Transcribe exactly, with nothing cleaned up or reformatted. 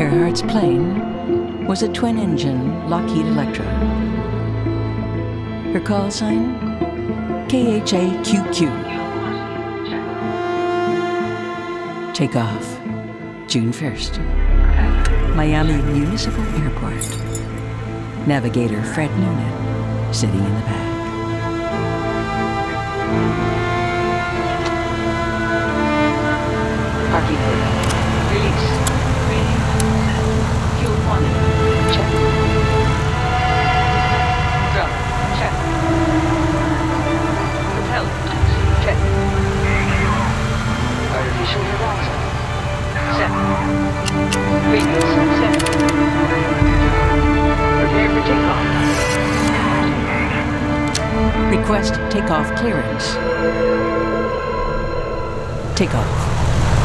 Earhart's plane was a twin-engine Lockheed Electra. Her call sign? K H A Q Q. Takeoff, June first. Miami Municipal Airport. Navigator Fred Noonan, sitting in the back. Parking order. Release. Reading. Fuel one. Check. Drum. Check. Propellant. Check. Artificial horizon. Set. Radius. Set. Prepare for takeoff. Request takeoff clearance. Takeoff.